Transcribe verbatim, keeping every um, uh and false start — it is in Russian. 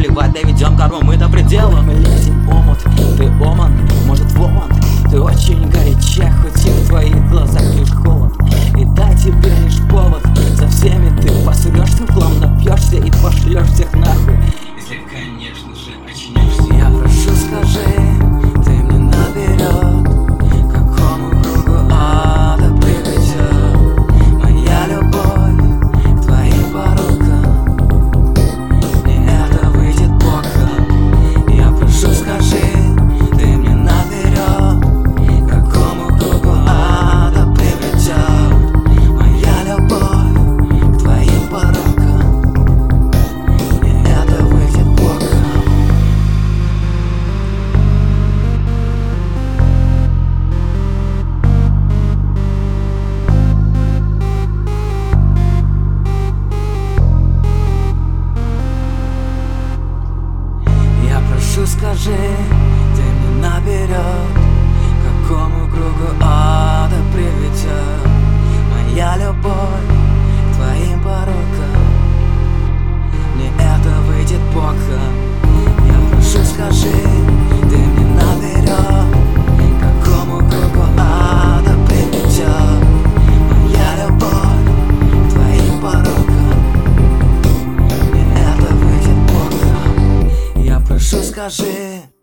плевать, доведем карму мы до предела. Мы лезем в омут, ты оман, может воман. Ты очень горяча, хоть и в твоих глазах лишь холод. И дай тебе лишь повод, со всеми ты посрешься, в хлам напьешься и пошлешь всех нахуй. Если, конечно же, очнешься. Я прошу, скажи, ты мне наперед, к какому кругу ада приведет моя любовь к твоим порокам. Мне это выйдет боком. Я прошу, скажи, ты мне наперед, к какому кругу ада приведет моя любовь к твоим порокам. Мне это выйдет боком. Я прошу, скажи, ты мне наперед, к какому кругу ада приведет моя любовь к твоим порокам. Мне это выйдет боком. Я прошу, скажи, ты мне наперед, к какому кругу ада приведет моя любовь к твоим порокам. Мне это выйдет боком. Я прошу, скажи.